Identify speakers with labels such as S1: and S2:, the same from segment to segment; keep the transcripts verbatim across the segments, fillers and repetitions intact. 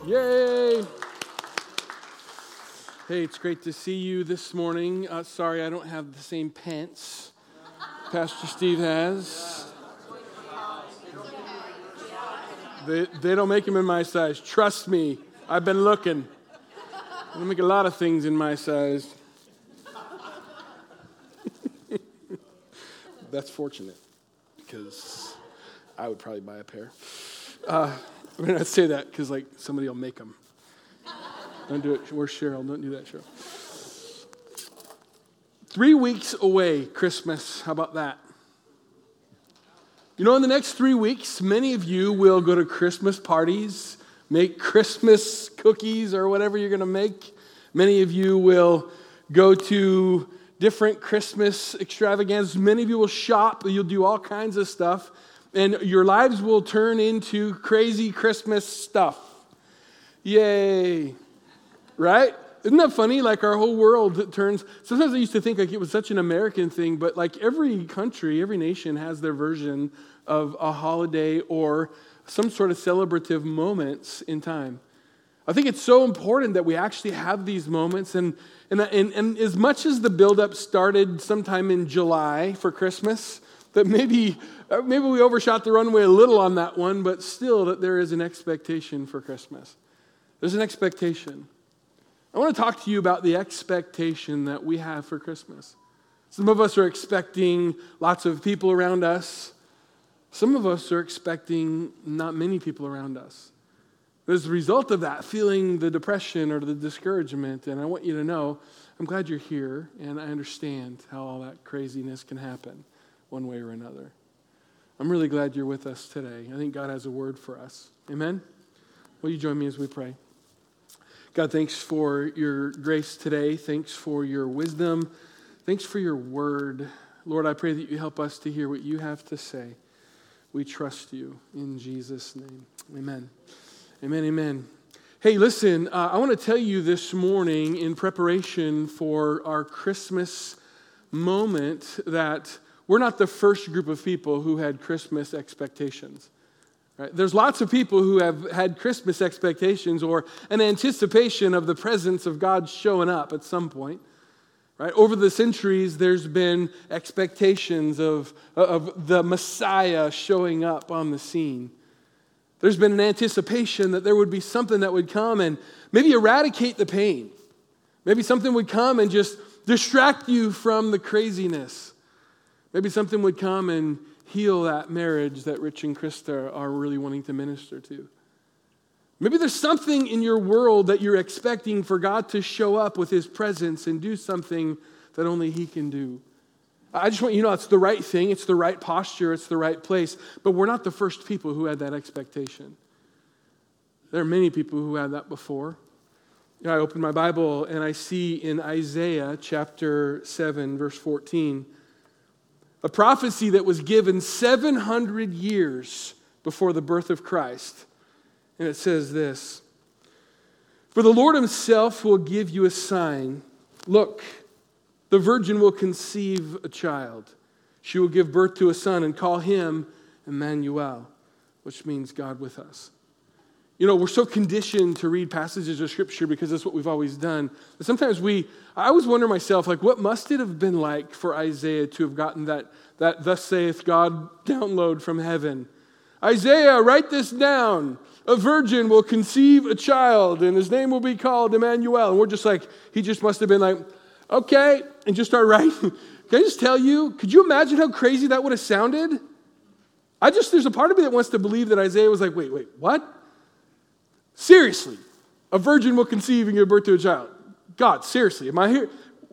S1: Yay! Hey, it's great to see you this morning. Uh, sorry, I don't have the same pants Pastor Steve has. They, they don't make them in my size. Trust me, I've been looking. They make a lot of things in my size. That's fortunate, because I would probably buy a pair. Uh, I'm going to say that because like somebody will make them. Don't do it. Where's Cheryl? Don't do that, Cheryl. Three weeks away, Christmas. How about that? You know, in the next three weeks, many of you will go to Christmas parties, make Christmas cookies or whatever you're going to make. Many of you will go to different Christmas extravaganzas. Many of you will shop. You'll do all kinds of stuff. And your lives will turn into crazy Christmas stuff. Yay. Right? Isn't that funny? Like our whole world turns. Sometimes I used to think like it was such an American thing, but like every country, every nation has their version of a holiday or some sort of celebrative moments in time. I think it's so important that we actually have these moments. And, and, and, and as much as the buildup started sometime in July for Christmas, that maybe, maybe we overshot the runway a little on that one, but still that there is an expectation for Christmas. There's an expectation. I want to talk to you about the expectation that we have for Christmas. Some of us are expecting lots of people around us. Some of us are expecting not many people around us. As a result of that, feeling the depression or the discouragement, and I want you to know, I'm glad you're here, and I understand how all that craziness can happen one way or another. I'm really glad you're with us today. I think God has a word for us. Amen? Will you join me as we pray? God, thanks for your grace today. Thanks for your wisdom. Thanks for your word. Lord, I pray that you help us to hear what you have to say. We trust you in Jesus' name. Amen. Amen, amen. Hey, listen, uh, I want to tell you this morning in preparation for our Christmas moment that we're not the first group of people who had Christmas expectations. Right? There's lots of people who have had Christmas expectations or an anticipation of the presence of God showing up at some point. Right? Over the centuries, there's been expectations of, of the Messiah showing up on the scene. There's been an anticipation that there would be something that would come and maybe eradicate the pain. Maybe something would come and just distract you from the craziness. Maybe something would come and heal that marriage that Rich and Krista are really wanting to minister to. Maybe there's something in your world that you're expecting for God to show up with his presence and do something that only he can do. I just want you to know it's the right thing, it's the right posture, it's the right place, but we're not the first people who had that expectation. There are many people who had that before. You know, I open my Bible and I see in Isaiah chapter seven, verse fourteen, a prophecy that was given seven hundred years before the birth of Christ. And it says this, "For the Lord himself will give you a sign. Look, the virgin will conceive a child. She will give birth to a son and call him Emmanuel," which means God with us. You know, we're so conditioned to read passages of Scripture because that's what we've always done. But sometimes we, I always wonder myself, like, what must it have been like for Isaiah to have gotten that, that thus saith God download from heaven? Isaiah, write this down. A virgin will conceive a child, and his name will be called Emmanuel. And we're just like, he just must have been like, okay, and just start writing. Can I just tell you, could you imagine how crazy that would have sounded? I just, there's a part of me that wants to believe that Isaiah was like, wait, wait, what? Seriously, a virgin will conceive and give birth to a child. God, seriously, am I here?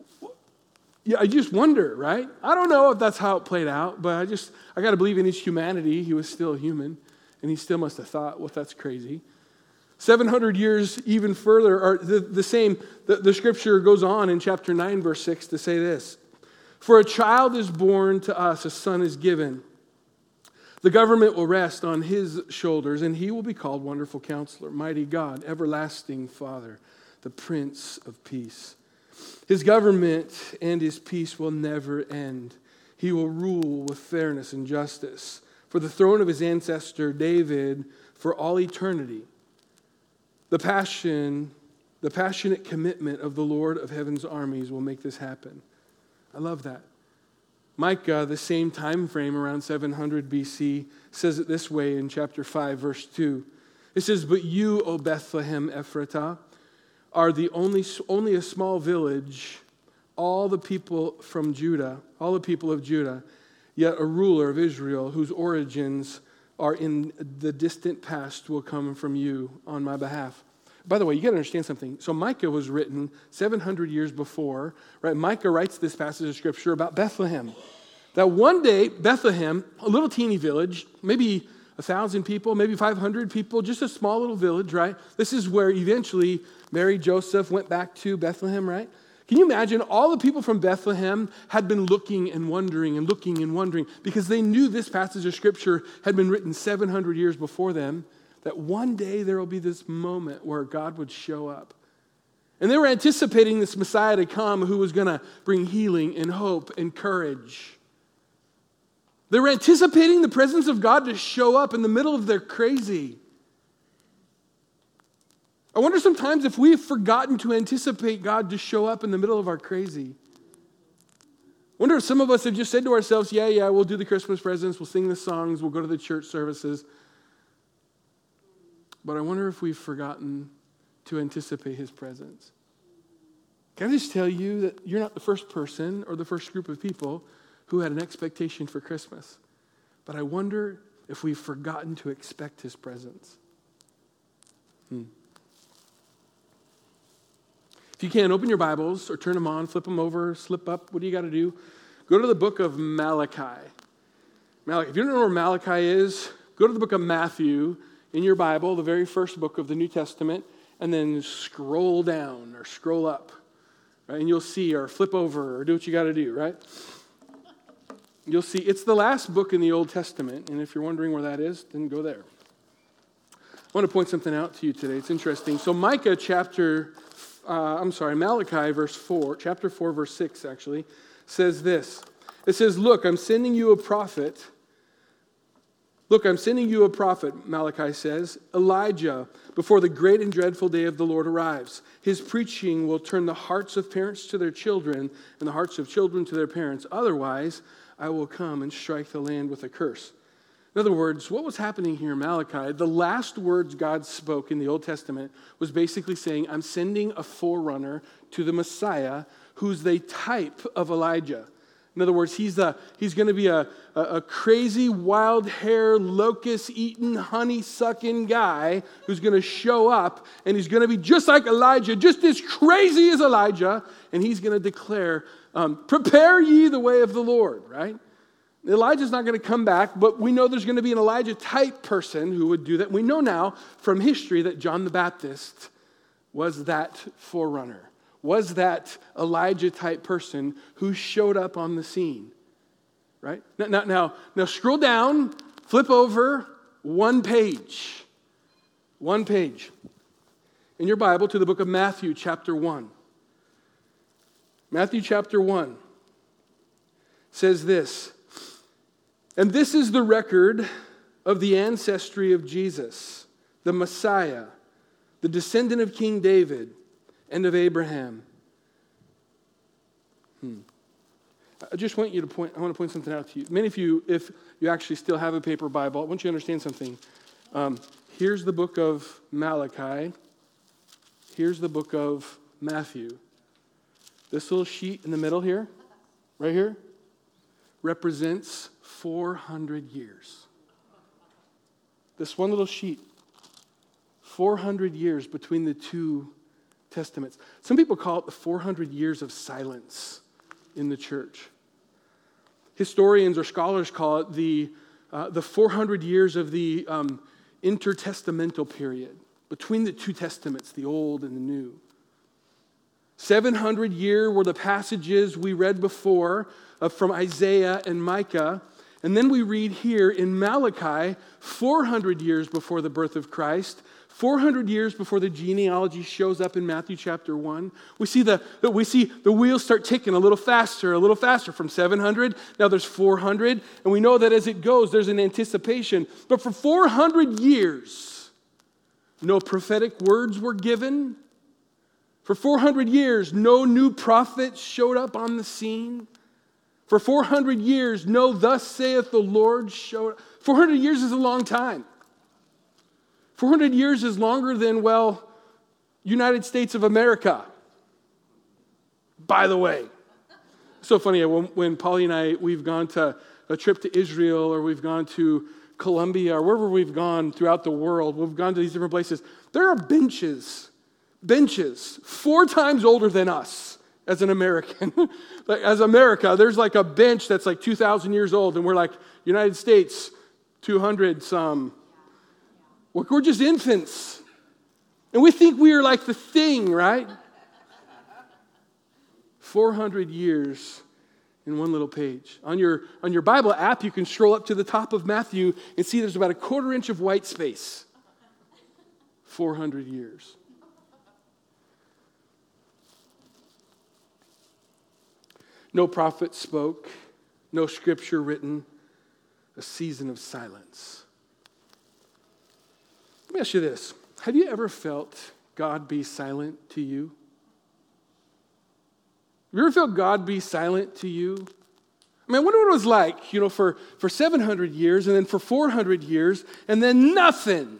S1: Yeah, I just wonder, right? I don't know if that's how it played out, but I just, I got to believe in his humanity. He was still human, and he still must have thought, well, that's crazy. seven hundred years even further, or the, the same, the, the scripture goes on in chapter nine, verse six to say this. "For a child is born to us, a son is given. The government will rest on his shoulders, and he will be called Wonderful Counselor, Mighty God, Everlasting Father, the Prince of Peace. His government and his peace will never end. He will rule with fairness and justice. For the throne of his ancestor David for all eternity." The passion, the passionate commitment of the Lord of heaven's armies will make this happen. I love that. Micah, the same time frame, around seven hundred B C, says it this way in chapter five, verse two. It says, "But you, O Bethlehem Ephratah, are the only, only a small village, all the people from Judah, all the people of Judah, yet a ruler of Israel whose origins are in the distant past will come from you on my behalf." By the way, you got to understand something. So Micah was written seven hundred years before, right? Micah writes this passage of scripture about Bethlehem. That one day, Bethlehem, a little teeny village, maybe a thousand people, maybe five hundred people, just a small little village, right? This is where eventually Mary, Joseph went back to Bethlehem, right? Can you imagine all the people from Bethlehem had been looking and wondering and looking and wondering because they knew this passage of scripture had been written seven hundred years before them, that one day there will be this moment where God would show up. And they were anticipating this Messiah to come who was going to bring healing and hope and courage. They were anticipating the presence of God to show up in the middle of their crazy. I wonder sometimes if we've forgotten to anticipate God to show up in the middle of our crazy. I wonder if some of us have just said to ourselves, yeah, yeah, we'll do the Christmas presents, we'll sing the songs, we'll go to the church services. But I wonder if we've forgotten to anticipate his presence. Can I just tell you that you're not the first person or the first group of people who had an expectation for Christmas. But I wonder if we've forgotten to expect his presence. Hmm. If you can, open your Bibles or turn them on, flip them over, slip up. What do you got to do? Go to the book of Malachi. Malachi. If you don't know where Malachi is, go to the book of Matthew in your Bible, the very first book of the New Testament, and then scroll down or scroll up. Right? And you'll see, or flip over, or do what you got to do, right? You'll see it's the last book in the Old Testament, and if you're wondering where that is, then go there. I want to point something out to you today. It's interesting. So Micah chapter, uh, I'm sorry, Malachi verse four, chapter four, verse six actually, says this. It says, "Look, I'm sending you a prophet. Look, I'm sending you a prophet," Malachi says, "Elijah, before the great and dreadful day of the Lord arrives. His preaching will turn the hearts of parents to their children and the hearts of children to their parents. Otherwise, I will come and strike the land with a curse." In other words, what was happening here in Malachi, the last words God spoke in the Old Testament was basically saying, I'm sending a forerunner to the Messiah who's the type of Elijah. In other words, he's, a, he's going to be a, a, a crazy, wild hair, locust-eating, honey-sucking guy who's going to show up, and he's going to be just like Elijah, just as crazy as Elijah, and he's going to declare, um, prepare ye the way of the Lord, right? Elijah's not going to come back, but we know there's going to be an Elijah-type person who would do that. We know now from history that John the Baptist was that forerunner. Was that Elijah-type person who showed up on the scene, right? Now, now, now, now scroll down, flip over one page. One page. In your Bible to the book of Matthew, chapter one. Matthew, chapter one says this, "And this is the record of the ancestry of Jesus, the Messiah, the descendant of King David, and of Abraham." Hmm. I just want you to point, I want to point something out to you. Many of you, if you actually still have a paper Bible, I want you to understand something. Um, here's the book of Malachi. Here's the book of Matthew. This little sheet in the middle here, right here, represents four hundred years. This one little sheet, four hundred years between the two Testaments. Some people call it the four hundred years of silence in the church. Historians or scholars call it the, uh, the four hundred years of the um, intertestamental period, between the two testaments, the Old and the New. seven hundred year were the passages we read before uh, from Isaiah and Micah. And then we read here in Malachi, four hundred years before the birth of Christ, four hundred years before the genealogy shows up in Matthew chapter one, we see the we see the wheels start ticking a little faster, a little faster from seven hundred. Now there's four hundred, and we know that as it goes, there's an anticipation. But for four hundred years, no prophetic words were given. For four hundred years, no new prophets showed up on the scene. For four hundred years, no thus saith the Lord showed up. four hundred years is a long time. four hundred years is longer than, well, United States of America. By the way. So funny, when, when Polly and I, we've gone to a trip to Israel, or we've gone to Colombia, or wherever we've gone throughout the world, we've gone to these different places. There are benches, benches, four times older than us as an American. Like, as America, there's like a bench that's like two thousand years old, and we're like, United States, two hundred some. We're just infants. And we think we are like the thing, right? four hundred years in one little page. On your, on your Bible app, you can scroll up to the top of Matthew and see there's about a quarter inch of white space. four hundred years. No prophet spoke, no scripture written, a season of silence. Let me ask you this. Have you ever felt God be silent to you? Have you ever felt God be silent to you? I mean, I wonder what it was like, you know, for, for seven hundred years, and then for four hundred years, and then nothing.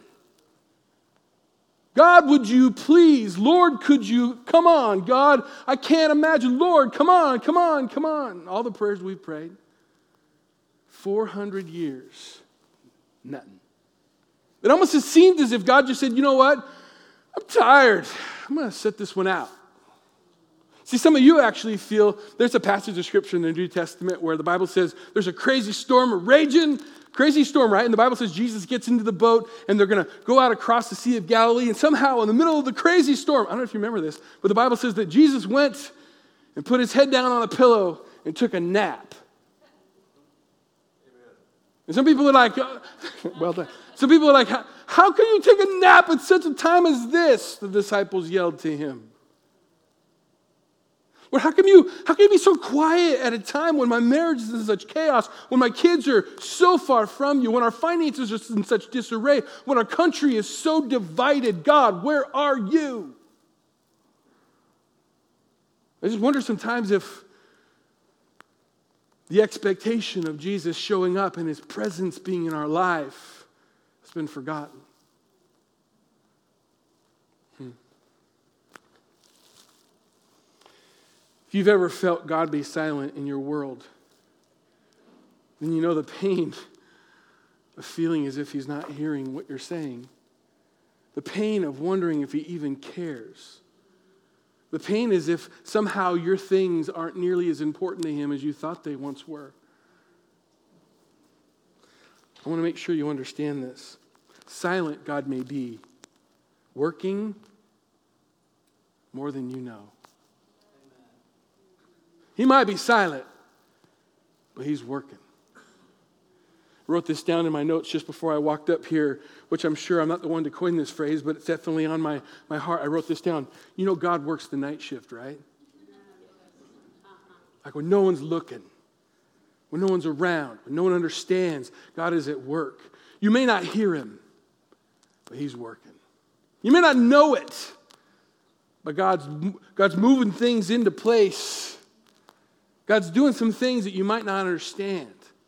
S1: God, would you please? Lord, could you? Come on, God, I can't imagine. Lord, come on, come on, come on. All the prayers we've prayed. four hundred years, nothing. It almost seemed as if God just said, you know what? I'm tired. I'm going to set this one out. See, some of you actually feel, there's a passage of scripture in the New Testament where the Bible says there's a crazy storm raging, crazy storm, right? And the Bible says Jesus gets into the boat and they're going to go out across the Sea of Galilee, and somehow in the middle of the crazy storm, I don't know if you remember this, but the Bible says that Jesus went and put his head down on a pillow and took a nap. And some people are like, oh, well done. Some people are like, how, how can you take a nap at such a time as this? The disciples yelled to him. Or how can you, how can you be so quiet at a time when my marriage is in such chaos, when my kids are so far from you, when our finances are in such disarray, when our country is so divided? God, where are you? I just wonder sometimes if the expectation of Jesus showing up and his presence being in our life has been forgotten. Hmm. If you've ever felt God be silent in your world, then you know the pain of feeling as if he's not hearing what you're saying. The pain of wondering if he even cares. The pain is if somehow your things aren't nearly as important to him as you thought they once were. I want to make sure you understand this. Silent God may be, working more than you know. He might be silent, but he's working. I wrote this down in my notes just before I walked up here, which I'm sure I'm not the one to coin this phrase, but it's definitely on my, my heart. I wrote this down. You know God works the night shift, right? Like when no one's looking, when no one's around, when no one understands, God is at work. You may not hear him, but he's working. You may not know it, but God's, God's moving things into place. God's doing some things that you might not understand.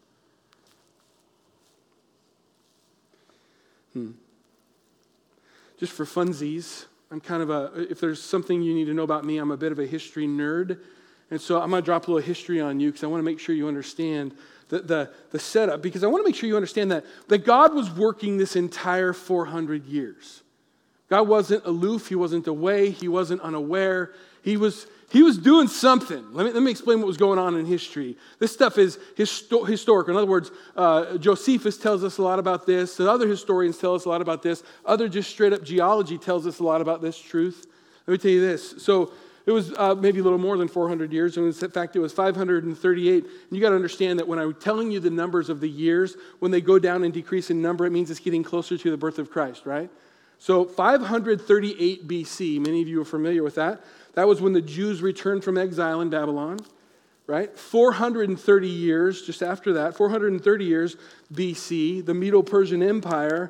S1: Hmm. Just for funsies, I'm kind of a, if there's something you need to know about me, I'm a bit of a history nerd. And so I'm going to drop a little history on you because I want to make sure you understand the, the, the setup, because I want to make sure you understand that, that God was working this entire four hundred years. God wasn't aloof. He wasn't away. He wasn't unaware. He was He was doing something. Let me, let me explain what was going on in history. This stuff is histo- historical. In other words, uh, Josephus tells us a lot about this. The other historians tell us a lot about this. Other just straight up geology tells us a lot about this truth. Let me tell you this. So it was uh, maybe a little more than four hundred years. And in fact, it was five hundred thirty-eight. And you got to understand that when I'm telling you the numbers of the years, when they go down and decrease in number, it means it's getting closer to the birth of Christ, right? So five hundred thirty-eight B C, many of you are familiar with that. That was when the Jews returned from exile in Babylon, right? four hundred thirty years, just after that, four hundred thirty years B C, the Medo-Persian Empire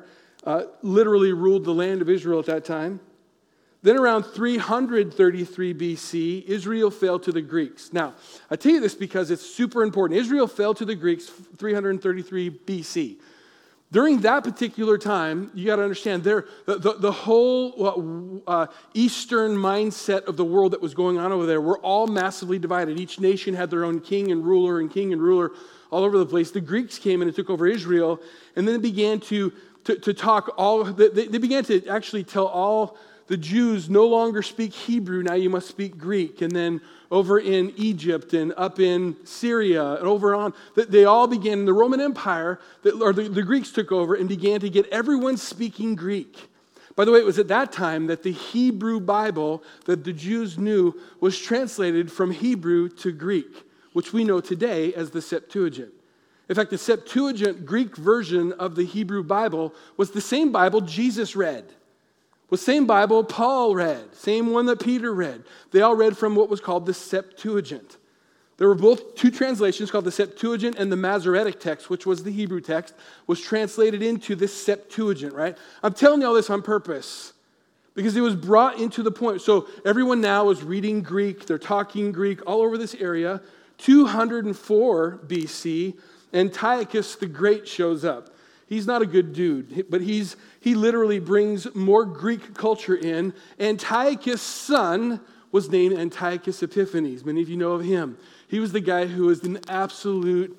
S1: uh, literally ruled the land of Israel at that time. Then around three hundred thirty-three B C, Israel fell to the Greeks. Now, I tell you this because it's super important. Israel fell to the Greeks three hundred thirty-three B C. During that particular time, you got to understand, there the, the, the whole uh, Eastern mindset of the world that was going on over there were all massively divided. Each nation had their own king and ruler and king and ruler all over the place. The Greeks came in and took over Israel, and then began to, to, to talk all, they, they began to actually tell all the Jews no longer speak Hebrew, now you must speak Greek. And then over in Egypt and up in Syria and over on, they all began, the Roman Empire, or the, the Greeks took over and began to get everyone speaking Greek. By the way, it was at that time that the Hebrew Bible that the Jews knew was translated from Hebrew to Greek, which we know today as the Septuagint. In fact, the Septuagint Greek version of the Hebrew Bible was the same Bible Jesus read. Was same Bible Paul read, same one that Peter read. They all read from what was called the Septuagint. There were both two translations called the Septuagint and the Masoretic text, which was the Hebrew text, was translated into this Septuagint, right? I'm telling you all this on purpose because it was brought into the point. So everyone now is reading Greek, they're talking Greek all over this area. two hundred four B C, Antiochus the Great shows up. He's not a good dude, but he's he literally brings more Greek culture in. Antiochus' son was named Antiochus Epiphanes. Many of you know of him. He was the guy who was an absolute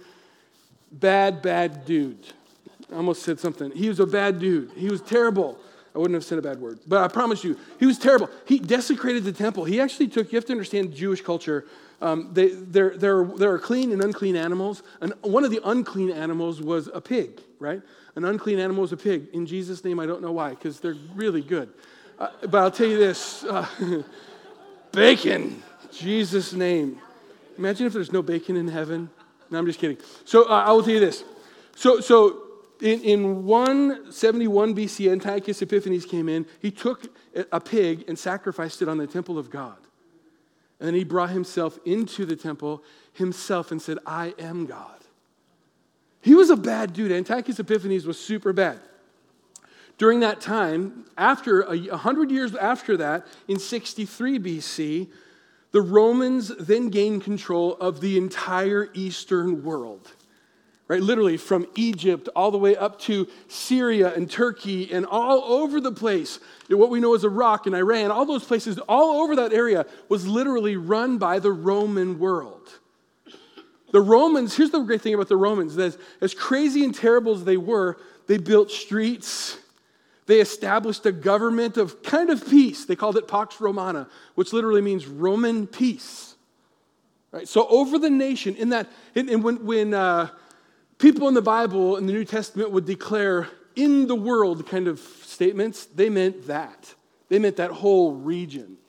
S1: bad, bad dude. I almost said something. He was a bad dude. He was terrible. I wouldn't have said a bad word, but I promise you, he was terrible. He desecrated the temple. He actually took, you have to understand Jewish culture. Um, they, there, there, there are clean and unclean animals. And one of the unclean animals was a pig, right? An unclean animal was a pig. In Jesus' name, I don't know why, because they're really good. Uh, but I'll tell you this, uh, bacon, Jesus' name. Imagine if there's no bacon in heaven. No, I'm just kidding. So uh, I will tell you this. So, so in, in one seventy-one B C, Antiochus Epiphanes came in. He took a pig and sacrificed it on the temple of God. And then he brought himself into the temple himself and said, I am God. He was a bad dude. Antiochus Epiphanes was super bad. During that time, after a hundred years after that, in sixty-three B C, the Romans then gained control of the entire Eastern world. Right, literally from Egypt all the way up to Syria and Turkey and all over the place. What we know as Iraq and Iran, all those places, all over that area was literally run by the Roman world. The Romans, here's the great thing about the Romans, that as, as crazy and terrible as they were, they built streets. They established a government of kind of peace. They called it Pax Romana, which literally means Roman peace. Right, so over the nation, in that, and, and when, when uh, people in the Bible in the New Testament would declare in the world kind of statements, they meant that. They meant that whole region.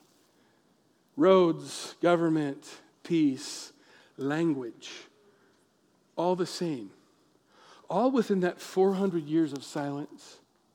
S1: Roads, government, peace, language, all the same. All within that four hundred years of silence.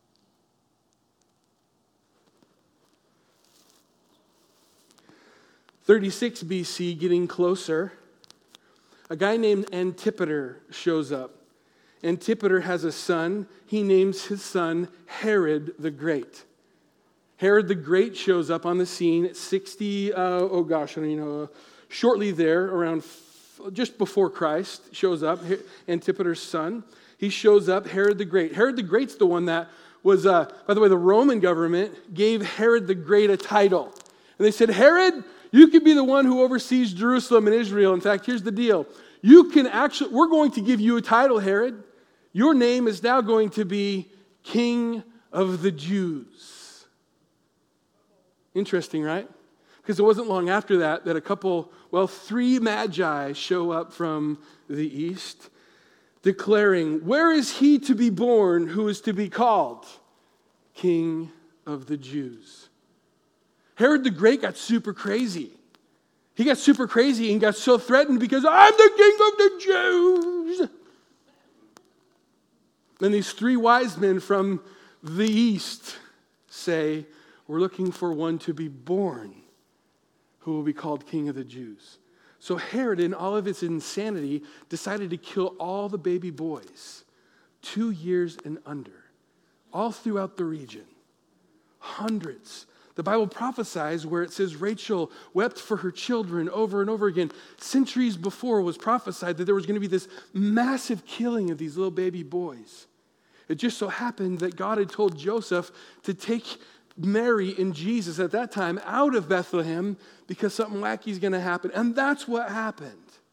S1: thirty-six B C, getting closer, a guy named Antipater shows up. Antipater has a son. He names his son Herod the Great. Herod the Great shows up on the scene at sixty, uh, oh gosh, I don't even know, uh, shortly there, around f- just before Christ, shows up, Antipater's son. He shows up, Herod the Great. Herod the Great's the one that was, uh, by the way, the Roman government gave Herod the Great a title. And they said, Herod, you could be the one who oversees Jerusalem and Israel. In fact, here's the deal. You can actually, we're going to give you a title, Herod. Your name is now going to be King of the Jews. Interesting, right? Because it wasn't long after that that a couple, well, three magi show up from the east declaring, where is he to be born who is to be called King of the Jews? Herod the Great got super crazy. He got super crazy and got so threatened because I'm the King of the Jews. And these three wise men from the east say, we're looking for one to be born who will be called King of the Jews. So Herod, in all of his insanity, decided to kill all the baby boys, two years and under. all throughout the region. Hundreds. The Bible prophesies where it says Rachel wept for her children over and over again. Centuries before was prophesied that there was going to be this massive killing of these little baby boys. It just so happened that God had told Joseph to take Mary and Jesus at that time out of Bethlehem because something wacky is going to happen. And that's what happened.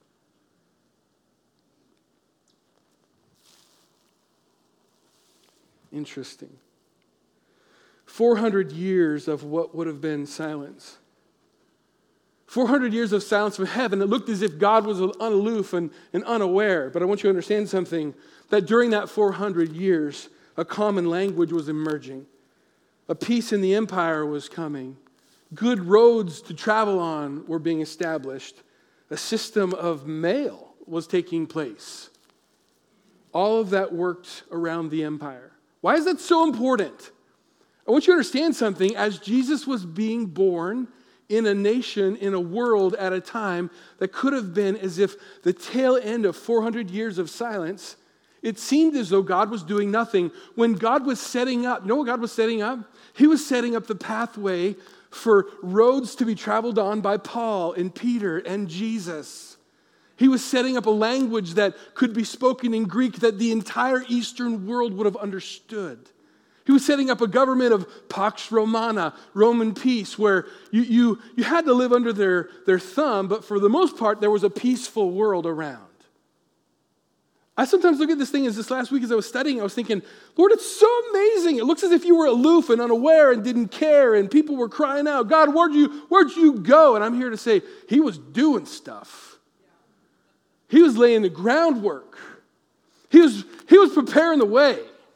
S1: Interesting. four hundred years of what would have been silence. four hundred years of silence from heaven. It looked as if God was aloof and, and unaware. But I want you to understand something, that during that four hundred years, a common language was emerging. A peace in the empire was coming. Good roads to travel on were being established. A system of mail was taking place. All of that worked around the empire. Why is that so important? I want you to understand something. As Jesus was being born in a nation, in a world at a time that could have been as if the tail end of four hundred years of silence, it seemed as though God was doing nothing. When God was setting up, you know what God was setting up? He was setting up the pathway for roads to be traveled on by Paul and Peter and Jesus. He was setting up a language that could be spoken in Greek that the entire Eastern world would have understood. He was setting up a government of Pax Romana, Roman peace, where you, you, you had to live under their, their thumb, but for the most part, there was a peaceful world around. I sometimes look at this thing as this last week as I was studying, I was thinking, Lord, it's so amazing. It looks as if you were aloof and unaware and didn't care, and people were crying out, God, where'd you, where'd you go? And I'm here to say, he was doing stuff. He was laying the groundwork. He was, he was preparing the way.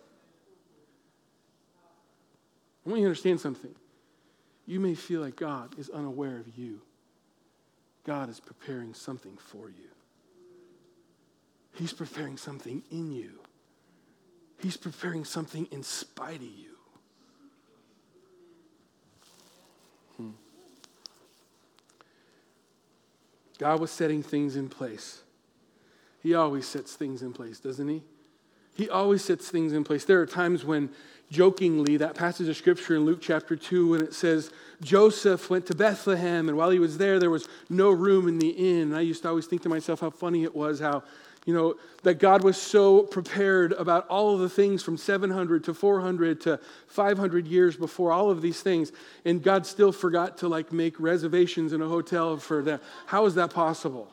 S1: I want you to understand something. You may feel like God is unaware of you. God is preparing something for you. He's preparing something in you. He's preparing something in spite of you. Hmm. God was setting things in place. He always sets things in place, doesn't he? He always sets things in place. There are times when, jokingly, that passage of scripture in Luke chapter two, when it says, Joseph went to Bethlehem, and while he was there, there was no room in the inn. And I used to always think to myself how funny it was, how, you know, that God was so prepared about all of the things from seven hundred to four hundred to five hundred years before, all of these things, and God still forgot to, like, make reservations in a hotel for them. How is that possible?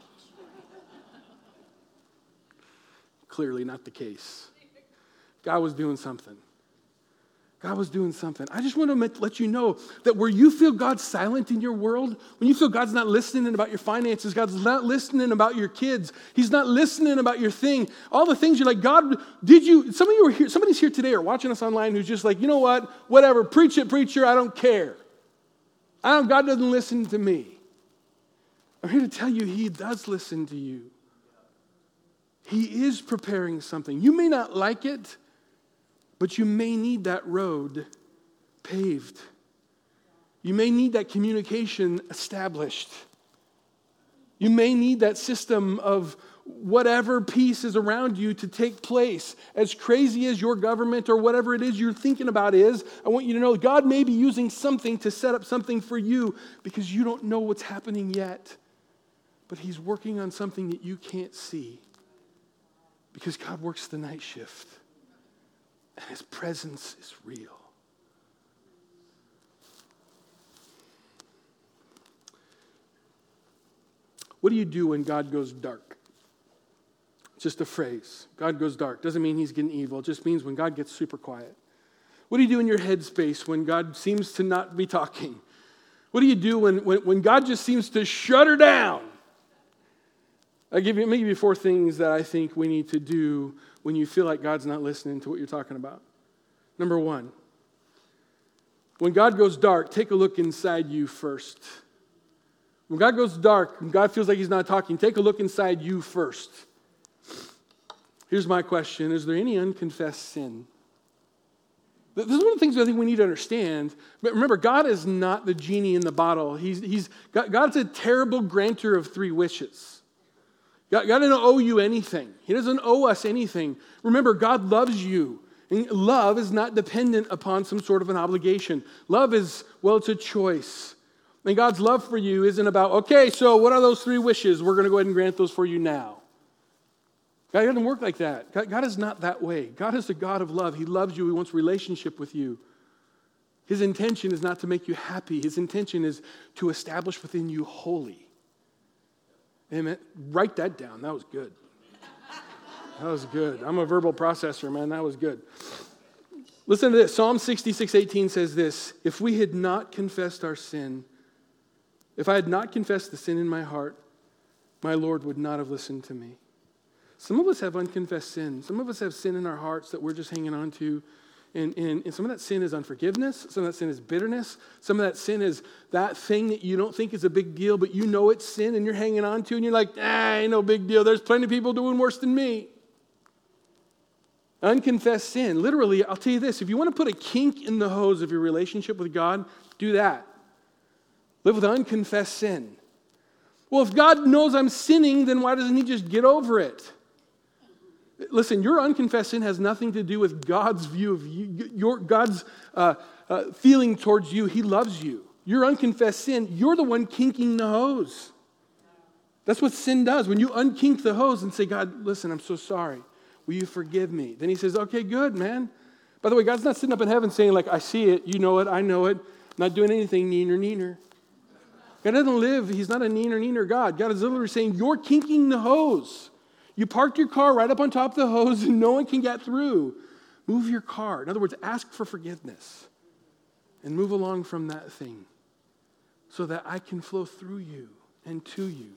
S1: Clearly not the case. God was doing something. God was doing something. I just want to let you know that where you feel God's silent in your world, when you feel God's not listening about your finances, God's not listening about your kids, He's not listening about your thing, all the things you're like, God, did you, some of you are here, somebody's here today or watching us online who's just like, you know what, whatever, preach it, preacher, I don't care. I don't, God doesn't listen to me. I'm here to tell you He does listen to you. He is preparing something. You may not like it, but you may need that road paved. You may need that communication established. You may need that system of whatever piece is around you to take place. As crazy as your government or whatever it is you're thinking about is, I want you to know God may be using something to set up something for you because you don't know what's happening yet. But He's working on something that you can't see. Because God works the night shift. And His presence is real. What do you do when God goes dark? It's just a phrase. God goes dark. Doesn't mean He's getting evil. It just means when God gets super quiet. What do you do in your headspace when God seems to not be talking? What do you do when, when, when God just seems to shut her down? I'll give you, maybe four things that I think we need to do when you feel like God's not listening to what you're talking about. Number one, when God goes dark, take a look inside you first. When God goes dark, when God feels like He's not talking, take a look inside you first. Here's my question. Is there any unconfessed sin? This is one of the things I think we need to understand. But remember, God is not the genie in the bottle. He's, he's, God's a terrible granter of three wishes. God, God doesn't owe you anything. He doesn't owe us anything. Remember, God loves you. And love is not dependent upon some sort of an obligation. Love is, well, it's a choice. And God's love for you isn't about, okay, so what are those three wishes? We're going to go ahead and grant those for you now. God doesn't work like that. God, God is not that way. God is the God of love. He loves you. He wants relationship with you. His intention is not to make you happy. His intention is to establish within you holy. Amen. Write that down. That was good. That was good. I'm a verbal processor, man. That was good. Listen to this. Psalm sixty-six eighteen says this: if we had not confessed our sin, if I had not confessed the sin in my heart, my Lord would not have listened to me. Some of us have unconfessed sin. Some of us have sin in our hearts that we're just hanging on to. And, and, and some of that sin is unforgiveness. Some of that sin is bitterness. Some of that sin is that thing that you don't think is a big deal, but you know it's sin and you're hanging on to, and you're like, ah, ain't no big deal. There's plenty of people doing worse than me. Unconfessed sin. Literally, I'll tell you this. If you want to put a kink in the hose of your relationship with God, do that. Live with unconfessed sin. Well, if God knows I'm sinning, then why doesn't he just get over it? Listen, your unconfessed sin has nothing to do with God's view of you, your God's uh, uh, feeling towards you. He loves you. Your unconfessed sin, you're the one kinking the hose. That's what sin does. When you unkink the hose and say, God, listen, I'm so sorry. Will you forgive me? Then he says, okay, good, man. By the way, God's not sitting up in heaven saying, like, I see it, you know it, I know it, I'm not doing anything neener, neener. God doesn't live, he's not a neener, neener God. God is literally saying, you're kinking the hose. You parked your car right up on top of the hose and no one can get through. Move your car. In other words, ask for forgiveness and move along from that thing so that I can flow through you and to you.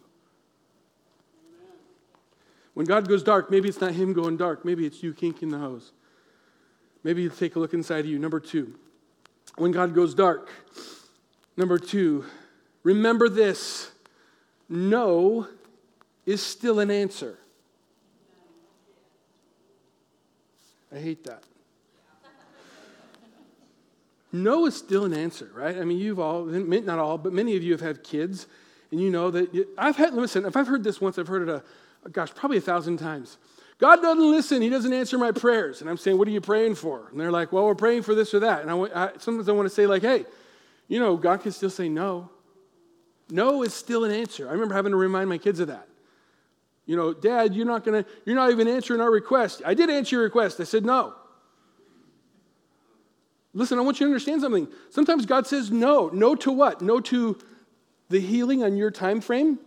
S1: When God goes dark, maybe it's not him going dark. Maybe it's you kinking the hose. Maybe you take a look inside of you. Number two, when God goes dark. Number two, remember this. No is still an answer. I hate that. No is still an answer, right? I mean, you've all, not all, but many of you have had kids, and you know that, you, I've had, listen, if I've heard this once, I've heard it a, gosh, probably a thousand times. God doesn't listen. He doesn't answer my prayers. And I'm saying, what are you praying for? And they're like, well, we're praying for this or that. And I, I sometimes I want to say like, hey, you know, God can still say no. No is still an answer. I remember having to remind my kids of that. You know, Dad, you're not gonna, you're not even answering our request. I did answer your request. I said no. Listen, I want you to understand something. Sometimes God says no. No to what? No to the healing on your time frame?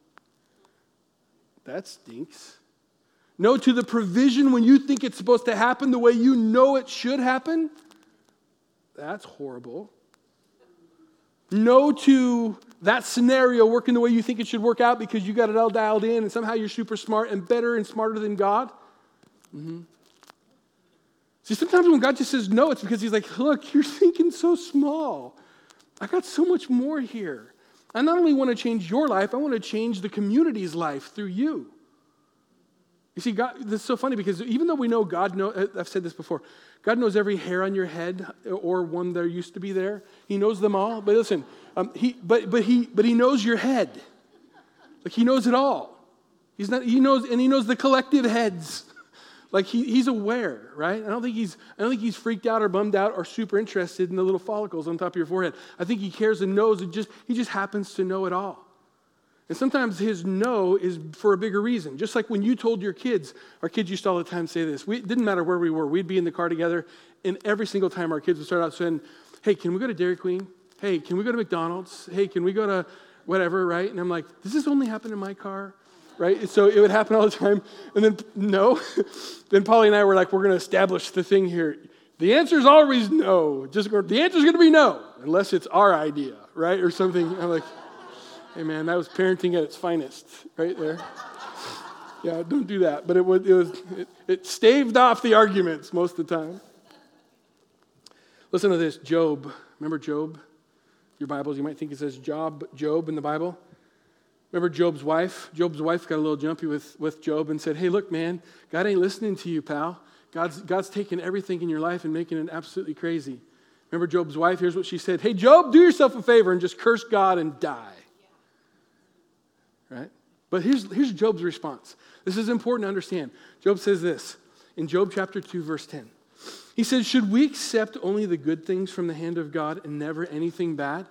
S1: That stinks. No to the provision when you think it's supposed to happen the way you know it should happen? That's horrible. No to that scenario working the way you think it should work out because you got it all dialed in and somehow you're super smart and better and smarter than God. Mm-hmm. See, sometimes when God just says no, it's because he's like, look, you're thinking so small. I got so much more here. I not only want to change your life, I want to change the community's life through you. You see, God, this is so funny because even though we know God knows, I've said this before, God knows every hair on your head or one there used to be there. He knows them all. But listen, um, he but but he but he knows your head. Like he knows it all. He's not. He knows, and he knows the collective heads. Like he, he's aware, right? I don't think he's I don't think he's freaked out or bummed out or super interested in the little follicles on top of your forehead. I think he cares and knows it. Just he just happens to know it all. And sometimes his no is for a bigger reason. Just like when you told your kids, our kids used to all the time say this. We, it didn't matter where we were. We'd be in the car together, and every single time our kids would start out saying, hey, can we go to Dairy Queen? Hey, can we go to McDonald's? Hey, can we go to whatever, right? And I'm like, does this only happen in my car? Right? So it would happen all the time. And then, no. Then Polly and I were like, we're going to establish the thing here. The answer is always no. Just The answer is going to be no, unless it's our idea, right? Or something. I'm like... Hey, man, that was parenting at its finest right there. Yeah, don't do that. But it was, it, was it, it staved off the arguments most of the time. Listen to this, Job. Remember Job? Your Bibles, you might think it says Job, Job in the Bible. Remember Job's wife? Job's wife got a little jumpy with, with Job and said, hey, look, man, God ain't listening to you, pal. God's, God's taking everything in your life and making it absolutely crazy. Remember Job's wife? Here's what she said. Hey, Job, do yourself a favor and just curse God and die. Right? But here's, here's Job's response. This is important to understand. Job says this in Job chapter two, verse ten. He said, should we accept only the good things from the hand of God and never anything bad?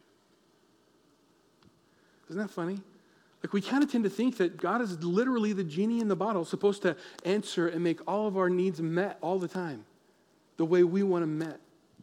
S1: Isn't that funny? Like, we kind of tend to think that God is literally the genie in the bottle, supposed to answer and make all of our needs met all the time, the way we want them met.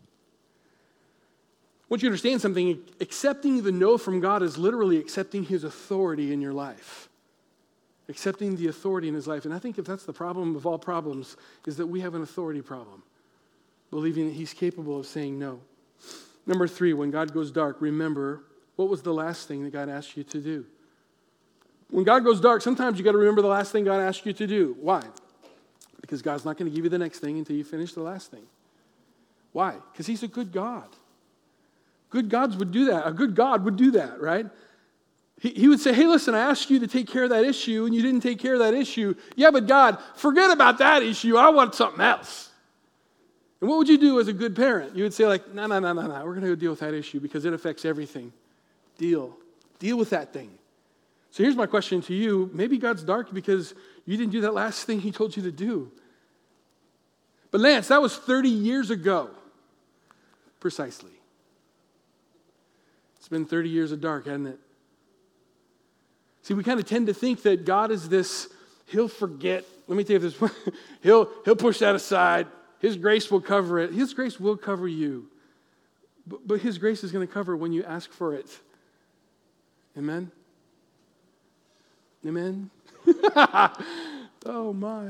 S1: I want you to understand something. Accepting the no from God is literally accepting his authority in your life. Accepting the authority in his life. And I think if that's the problem of all problems, is that we have an authority problem. Believing that he's capable of saying no. Number three, when God goes dark, remember, what was the last thing that God asked you to do? When God goes dark, sometimes you got to remember the last thing God asked you to do. Why? Because God's not going to give you the next thing until you finish the last thing. Why? Because he's a good God. Good gods would do that. A good God would do that, right? He, he would say, hey, listen, I asked you to take care of that issue, and you didn't take care of that issue. Yeah, but God, forget about that issue. I want something else. And what would you do as a good parent? You would say, like, no, no, no, no, no. We're going to go deal with that issue because it affects everything. Deal. Deal with that thing. So here's my question to you. Maybe God's dark because you didn't do that last thing he told you to do. But Lance, that was thirty years ago. Precisely. It's been thirty years of dark, hasn't it? See, we kind of tend to think that God is this, he'll forget. Let me tell you this. he'll, he'll push that aside. His grace will cover it. His grace will cover you. But, but his grace is going to cover when you ask for it. Amen? Amen? Oh, my.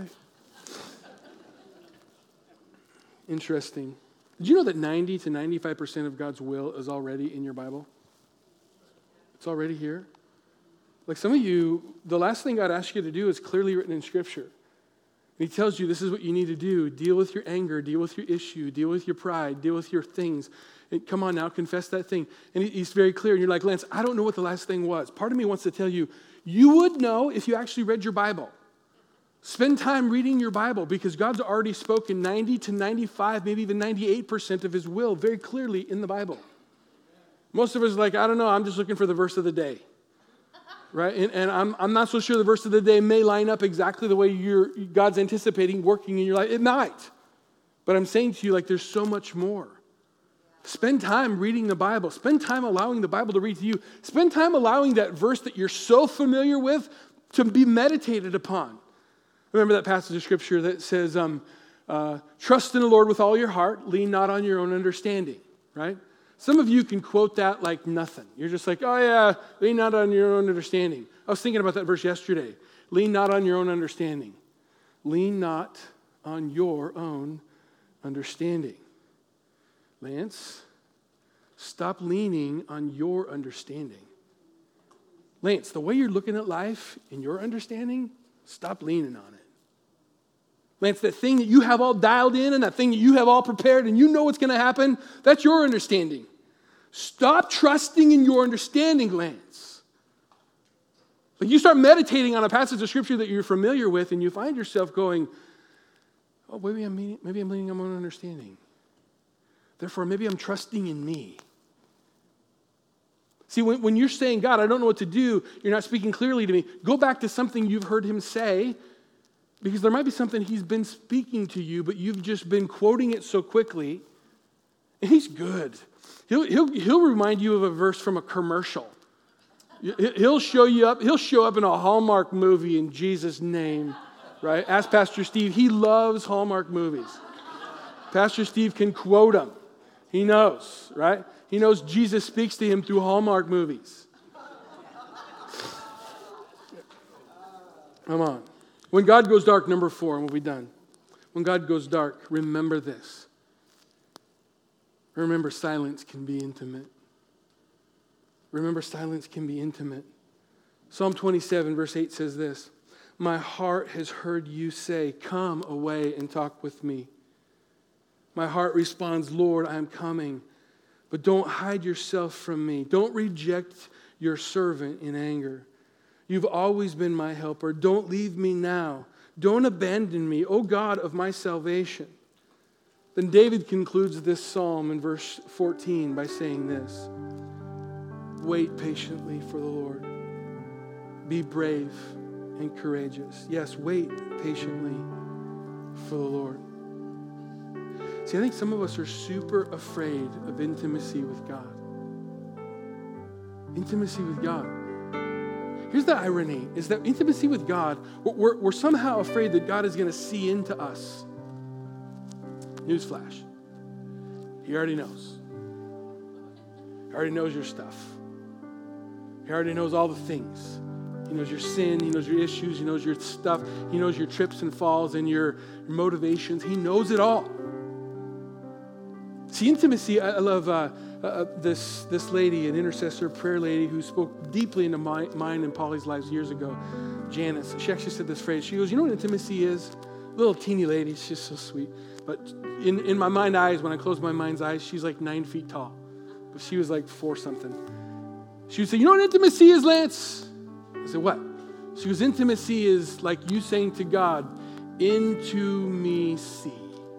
S1: Interesting. Did you know that ninety to ninety-five percent of God's will is already in your Bible? It's already here. Like some of you, the last thing God asks you to do is clearly written in Scripture. And he tells you this is what you need to do. Deal with your anger, deal with your issue, deal with your pride, deal with your things. And come on now, confess that thing. And he's very clear. And you're like, Lance, I don't know what the last thing was. Part of me wants to tell you, you would know if you actually read your Bible. Spend time reading your Bible because God's already spoken ninety to ninety-five, maybe even ninety-eight percent of his will very clearly in the Bible. Most of us are like, I don't know, I'm just looking for the verse of the day. Right? And, and I'm, I'm not so sure the verse of the day may line up exactly the way you're, God's anticipating working in your life. It might. But I'm saying to you, like, there's so much more. Spend time reading the Bible. Spend time allowing the Bible to read to you. Spend time allowing that verse that you're so familiar with to be meditated upon. Remember that passage of Scripture that says, um, uh, trust in the Lord with all your heart, lean not on your own understanding, right? Some of you can quote that like nothing. You're just like, oh yeah, lean not on your own understanding. I was thinking about that verse yesterday. Lean not on your own understanding. Lean not on your own understanding. Lance, stop leaning on your understanding. Lance, the way you're looking at life in your understanding, stop leaning on it. Lance, that thing that you have all dialed in and that thing that you have all prepared and you know what's going to happen, that's your understanding. Stop trusting in your understanding, Lance. Like you start meditating on a passage of Scripture that you're familiar with and you find yourself going, oh, maybe I'm, meaning, maybe I'm leaning on my own understanding. Therefore, maybe I'm trusting in me. See, when, when you're saying, God, I don't know what to do, you're not speaking clearly to me, go back to something you've heard him say. Because there might be something he's been speaking to you, but you've just been quoting it so quickly. And he's good. He'll, he'll, he'll remind you of a verse from a commercial. He'll show you up. He'll show up in a Hallmark movie in Jesus' name, right? Ask Pastor Steve. He loves Hallmark movies. Pastor Steve can quote them. He knows, right? He knows Jesus speaks to him through Hallmark movies. Come on. When God goes dark, number four, and we'll be done. When God goes dark, remember this. Remember, silence can be intimate. Remember, silence can be intimate. Psalm twenty-seven, verse eight says this, my heart has heard you say, come away and talk with me. My heart responds, Lord, I am coming, but don't hide yourself from me. Don't reject your servant in anger. You've always been my helper. Don't leave me now. Don't abandon me, O God of my salvation. Then David concludes this psalm in verse fourteen by saying this, wait patiently for the Lord. Be brave and courageous. Yes, wait patiently for the Lord. See, I think some of us are super afraid of intimacy with God. Intimacy with God. Here's the irony, is that intimacy with God, we're, we're somehow afraid that God is going to see into us. Newsflash. He already knows. He already knows your stuff. He already knows all the things. He knows your sin. He knows your issues. He knows your stuff. He knows your trips and falls and your motivations. He knows it all. See, intimacy, I, I love uh, uh, this, this lady, an intercessor prayer lady who spoke deeply into my, mine and Polly's lives years ago, Janice. She actually said this phrase. She goes, you know what intimacy is? Little teeny lady. She's just so sweet. But in, in my mind eyes, when I close my mind's eyes, she's like nine feet tall. But she was like four something. She would say, you know what intimacy is, Lance? I said, what? She goes, intimacy is like you saying to God, into me see.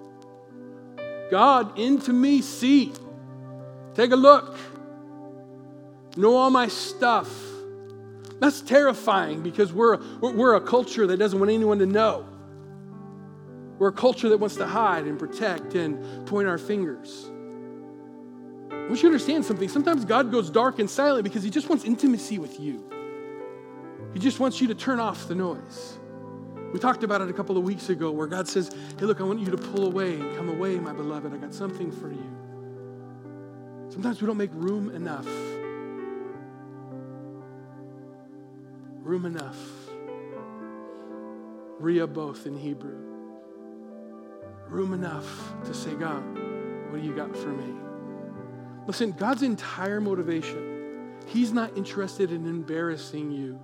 S1: God, into me see. Take a look. Know all my stuff. That's terrifying because we're, we're, we're a culture that doesn't want anyone to know. We're a culture that wants to hide and protect and point our fingers. I want you to understand something. Sometimes God goes dark and silent because he just wants intimacy with you. He just wants you to turn off the noise. We talked about it a couple of weeks ago where God says, hey, look, I want you to pull away and come away, my beloved. I got something for you. Sometimes we don't make room enough. Room enough. Rehoboth in Hebrew. Room enough to say, God, what do you got for me? Listen, God's entire motivation, he's not interested in embarrassing you.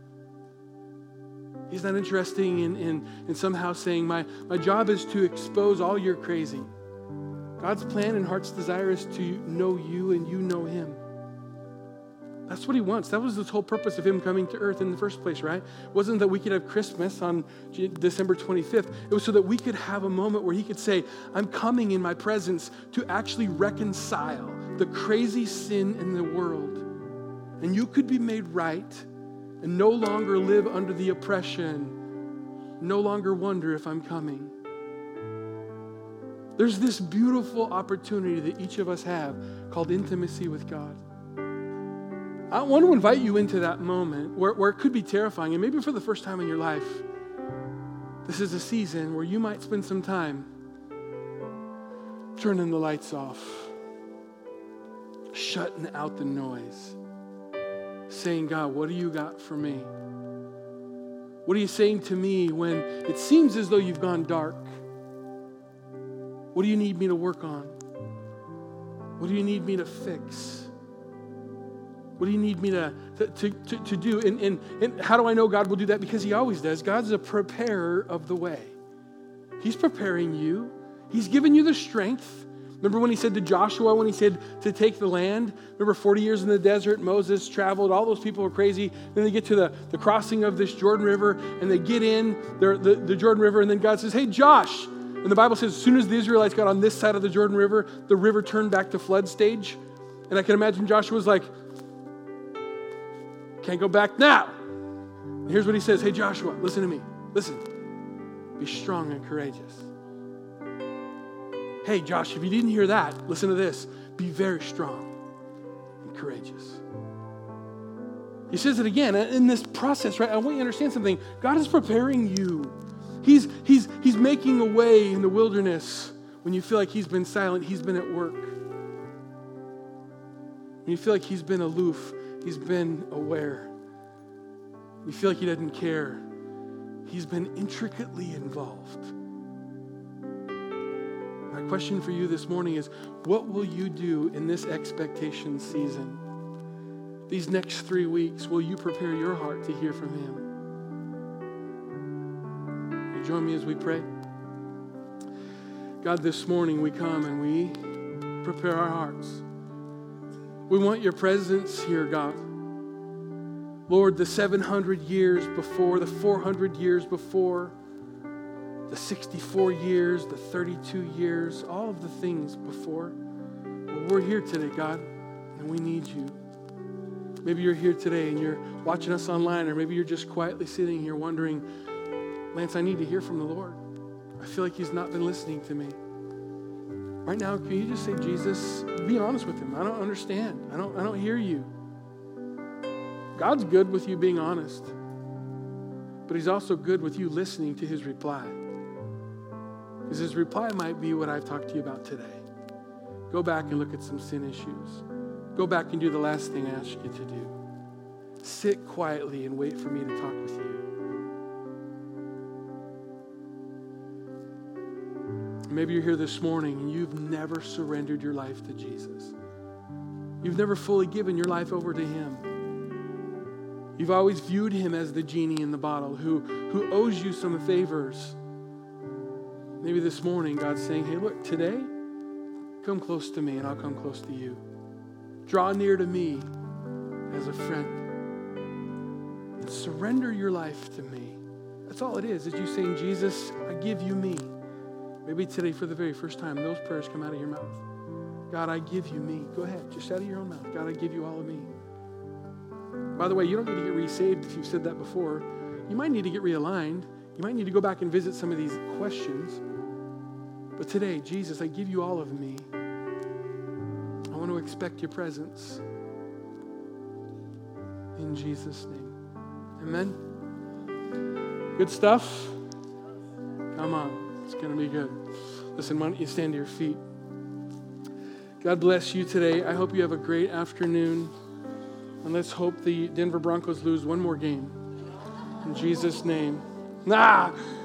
S1: He's not interested in, in, in somehow saying, my, my job is to expose all your crazy. God's plan and heart's desire is to know you and you know him. That's what he wants. That was the whole purpose of him coming to earth in the first place, right? It wasn't that we could have Christmas on December twenty-fifth. It was so that we could have a moment where he could say, I'm coming in my presence to actually reconcile the crazy sin in the world. And you could be made right and no longer live under the oppression, no longer wonder if I'm coming. There's this beautiful opportunity that each of us have called intimacy with God. I want to invite you into that moment where, where it could be terrifying, and maybe for the first time in your life, this is a season where you might spend some time turning the lights off, shutting out the noise, saying, God, what do you got for me? What are you saying to me when it seems as though you've gone dark? What do you need me to work on? What do you need me to fix? What do you need me to, to, to, to, to do? And, and, and how do I know God will do that? Because he always does. God's a preparer of the way. He's preparing you. He's given you the strength. Remember when he said to Joshua, when he said to take the land? Remember forty years in the desert, Moses traveled, all those people were crazy. Then they get to the, the crossing of this Jordan River, and they get in the, the, the Jordan River, and then God says, hey, Josh. And the Bible says as soon as the Israelites got on this side of the Jordan River, the river turned back to flood stage. And I can imagine Joshua was like, can't go back now. And here's what he says. Hey, Joshua, listen to me. Listen. Be strong and courageous. Hey, Josh, if you didn't hear that, listen to this. Be very strong and courageous. He says it again. In this process, right, I want you to understand something. God is preparing you. He's, he's, he's making a way in the wilderness when you feel like he's been silent. He's been at work. When you feel like he's been aloof, he's been aware. You feel like he doesn't care. He's been intricately involved. My question for you this morning is, what will you do in this expectation season? These next three weeks, will you prepare your heart to hear from him? Will you join me as we pray? God, this morning we come and we prepare our hearts. We want your presence here, God. Lord, the seven hundred years before, the four hundred years before, the sixty-four years, the thirty-two years, all of the things before. Well, we're here today, God, and we need you. Maybe you're here today and you're watching us online, or maybe you're just quietly sitting here wondering, Lance, I need to hear from the Lord. I feel like he's not been listening to me. Right now, can you just say, Jesus, be honest with him. I don't understand. I don't, I don't hear you. God's good with you being honest, but he's also good with you listening to his reply. Because his reply might be what I've talked to you about today. Go back and look at some sin issues. Go back and do the last thing I asked you to do. Sit quietly and wait for me to talk with you. Maybe you're here this morning and you've never surrendered your life to Jesus. You've never fully given your life over to him. You've always viewed him as the genie in the bottle who, who owes you some favors. Maybe this morning God's saying, hey, look, today, come close to me and I'll come close to you. Draw near to me as a friend. And surrender your life to me. That's all it is, is you saying, Jesus, I give you me. Maybe today for the very first time, those prayers come out of your mouth. God, I give you me. Go ahead, just out of your own mouth. God, I give you all of me. By the way, you don't need to get resaved if you've said that before. You might need to get realigned. You might need to go back and visit some of these questions. But today, Jesus, I give you all of me. I want to expect your presence. In Jesus' name. Amen. Good stuff? Come on. It's going to be good. Listen, why don't you stand to your feet? God bless you today. I hope you have a great afternoon. And let's hope the Denver Broncos lose one more game. In Jesus' name. Ah!